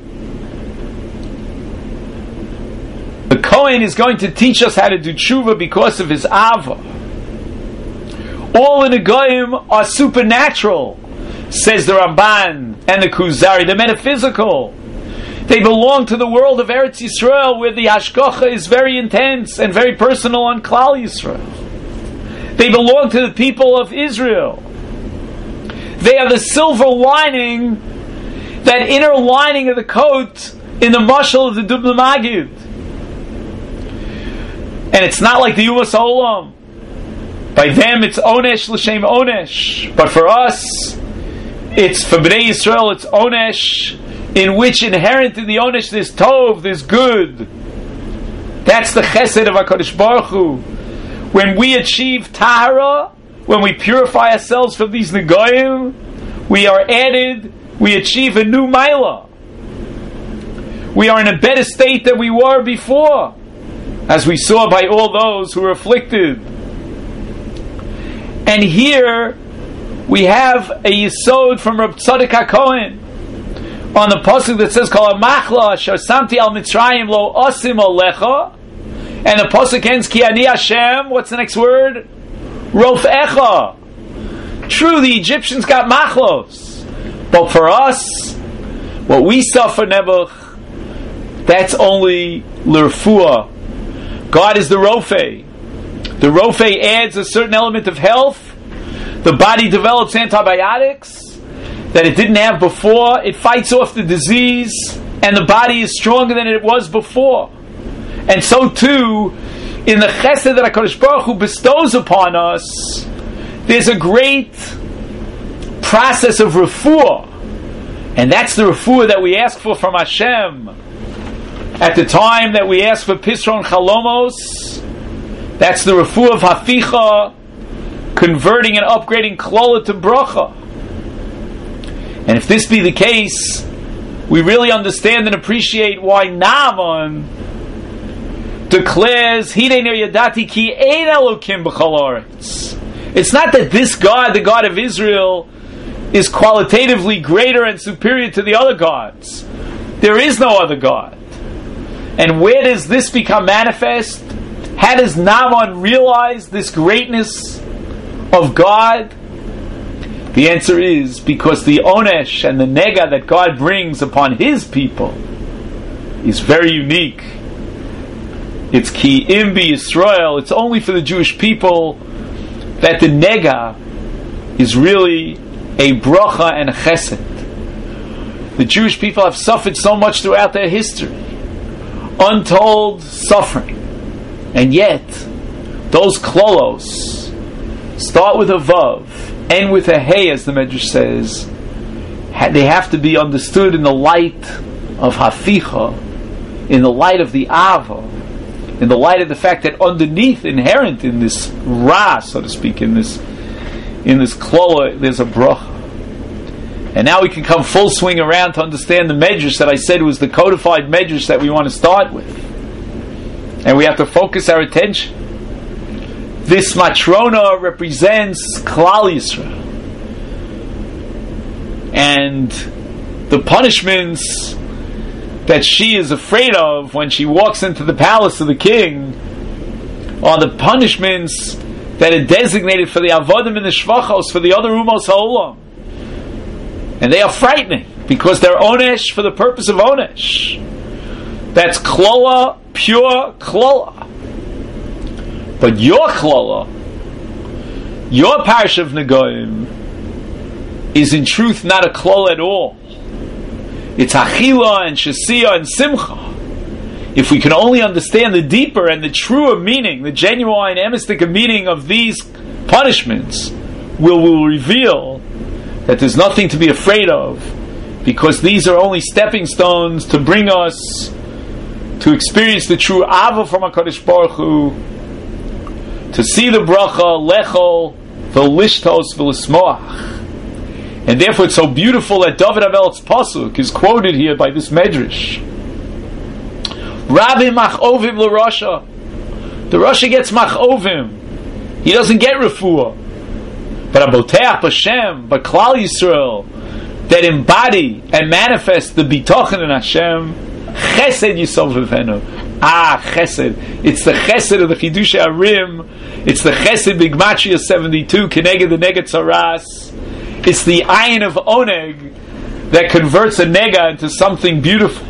The Kohen is going to teach us how to do tshuva because of his ava. All the Negoim are supernatural, says the Ramban and the Kuzari, the metaphysical. They belong to the world of Eretz Yisrael, where the hashgacha is very intense and very personal on Klal Yisrael. They belong to the people of Israel. They are the silver lining, that inner lining of the coat in the mashal of the Dubno Magid. And it's not like the Umas Olam. By them it's Onesh L'Shem Onesh. But for us, it's for Bnei Yisrael, it's Onesh, in which inherent in the Onesh there's Tov, there's good. That's the Chesed of HaKadosh Baruch Hu. When we achieve Tahara, when we purify ourselves from these Negoim, we are added, we achieve a new Maila. We are in a better state than we were before, as we saw by all those who were afflicted. And here we have a yisod from Reb Tzadok HaKohen on the pasuk that says, "Kol hamachla asher samti al Mitzrayim lo osim olecha," and the pasuk ends, "Ki ani Hashem." What's the next word? Rofecha. True, the Egyptians got machlos, but for us, what we suffer, Nebuch, that's only l'refua. God is the Rofe. The Rofe adds a certain element of health. The body develops antibiotics that it didn't have before. It fights off the disease, and the body is stronger than it was before. And so too, in the chesed that HaKadosh Baruch Hu bestows upon us, there's a great process of refuah. And that's the refuah that we ask for from Hashem. At the time that we ask for Pisron Chalomos, that's the refuah of Haficha, converting and upgrading Klola to Bracha. And if this be the case, we really understand and appreciate why Naaman declares, Hidei Yadati ki ein Elokim b'chol haaretz. It's not that this God, the God of Israel, is qualitatively greater and superior to the other gods. There is no other God. And where does this become manifest? How does Naaman realize this greatness of God? The answer is because the onesh and the nega that God brings upon His people is very unique. It's ki imbi Yisrael. It's only for the Jewish people that the nega is really a bracha and a chesed. The Jewish people have suffered so much throughout their history, untold suffering, and yet those klolos start with a vav, end with a hey, as the Medrash says. They have to be understood in the light of haficha, in the light of the ava, in the light of the fact that underneath, inherent in this ra, so to speak, in this in this klola, there's a bracha. And now we can come full swing around to understand the Medrash that I said was the codified Medrash that we want to start with. And we have to focus our attention. This Matrona represents Klal Yisrael. And the punishments that she is afraid of when she walks into the palace of the king are the punishments that are designated for the Avodim and the Shvachos, for the other Umos HaOlam. And they are frightening, because they're Onesh for the purpose of Onesh. That's Klola, pure Klola. But your Klola, your Parish of Negoim, is in truth not a Klola at all. It's Achila and Shasiya and Simcha. If we can only understand the deeper and the truer meaning, the genuine emistic meaning of these punishments, will will reveal that there's nothing to be afraid of, because these are only stepping stones to bring us to experience the true Ava from HaKadosh Baruch Hu, to see the bracha, lechol, v'lishtos, v'lismoach. And therefore it's so beautiful that David HaMelech's pasuk is quoted here by this Medrash. Rabbi machovim l'Rasha. The Rasha gets machovim. He doesn't get refuah. But Aboteach Hashem, but Klal Yisrael, that embody and manifest the bitochen in Hashem, Chesed Yisov Vivenu. Ah, Chesed. It's the Chesed of the Chidush Arim. It's the Chesed B'Gematria seventy-two, Keneged the Neged Saras. It's the Ayin of Oneg that converts a nega into something beautiful.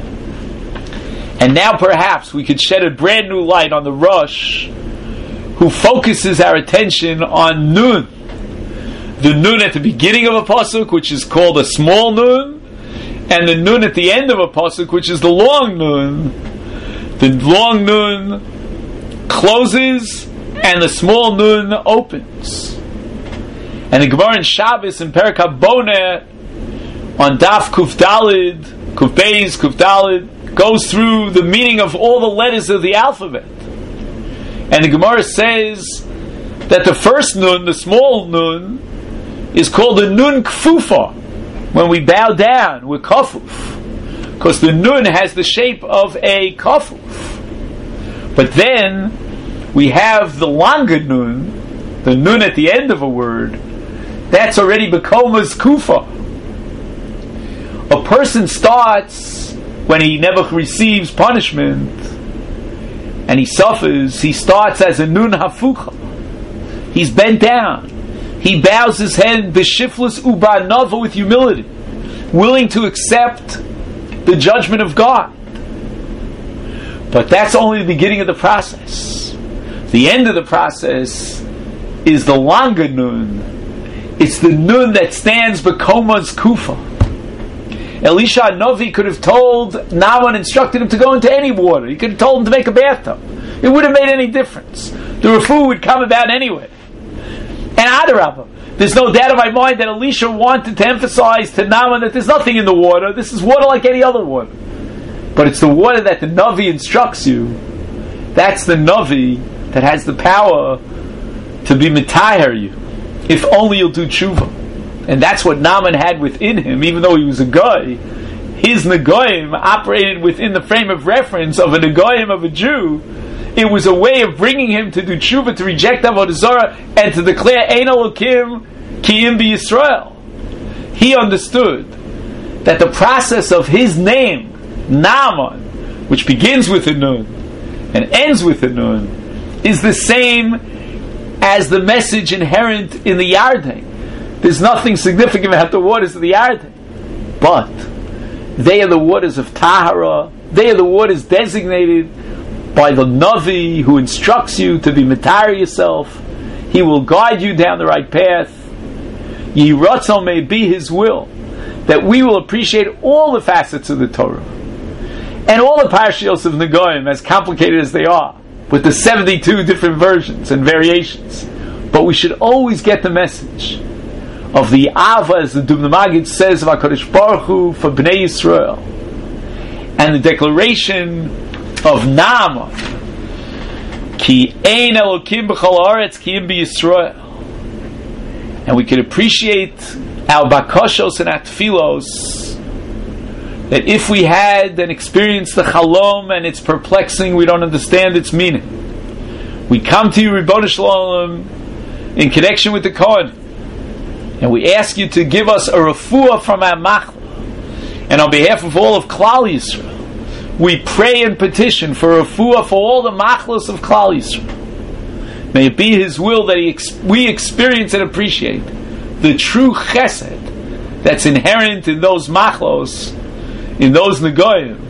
And now perhaps we could shed a brand new light on the Rosh, who focuses our attention on Nun. The Nun at the beginning of a pasuk, which is called a small Nun, and the Nun at the end of a pasuk, which is the long Nun. The long Nun closes, and the small Nun opens. And the Gemara in Shabbos in Perek HaBoneh on Daf Kuf Dalid, Kuf Beis, Kuf Dalid, goes through the meaning of all the letters of the alphabet. And the Gemara says that the first Nun, the small Nun, is called the Nun Kfufa. When we bow down, we're Kafuf, because the Nun has the shape of a Kafuf. But then we have the longer Nun, the nun at the end of a word, that's already bekomas kufa. A person starts when he never receives punishment and he suffers, he starts as a nun hafucha. He's bent down. He bows his head b'shiflus u'ba'nava, with humility, willing to accept the judgment of God. But that's only the beginning of the process. The end of the process is the longer nun. It's the nun that stands b'koma's kufa. Elisha Novi could have told Naaman, instructed him to go into any water. He could have told him to make a bathtub. It wouldn't have made any difference. The refu would come about anyway. And Adarabah, there's no doubt in my mind that Elisha wanted to emphasize to Naaman that there's nothing in the water. This is water like any other water. But it's the water that the Navi instructs you. That's the Navi that has the power to be mitaher you, if only you'll do tshuva. And that's what Naaman had within him, even though he was a guy. His Negoim operated within the frame of reference of a Negoim of a Jew. It was a way of bringing him to do tshuva, to reject Avodah Zarah, and to declare Ein Elokim Kiyim B'Yisrael. He understood that the process of his name, Naaman, which begins with a nun and ends with a nun, is the same as the message inherent in the Yarden. There's nothing significant about the waters of the Yarden, but they are the waters of Tahara. They are the waters designated by the Navi, who instructs you to be Matar yourself. He will guide you down the right path. Yiratzon may be His will that we will appreciate all the facets of the Torah and all the parashios of Negoim, as complicated as they are, with the seventy-two different versions and variations. But we should always get the message of the Ava, as the Dubno Maggid says, of HaKadosh Baruch Hu for Bnei Yisrael, and the declaration of Naaman, Ki ein Elokim b'chol haaretz ki im b'Yisrael. And we can appreciate our bakashos and our tfilos, that if we had and experienced the Chalom and it's perplexing, we don't understand its meaning, we come to you, Ribono Shel Olam, in connection with the Kohen, and we ask you to give us a refuah from our machla. And on behalf of all of Klal Yisrael, we pray and petition for a refuah for all the machlos of Klal Yisrael. May it be His will that he ex- we experience and appreciate the true chesed that's inherent in those machlos, in those negoyim,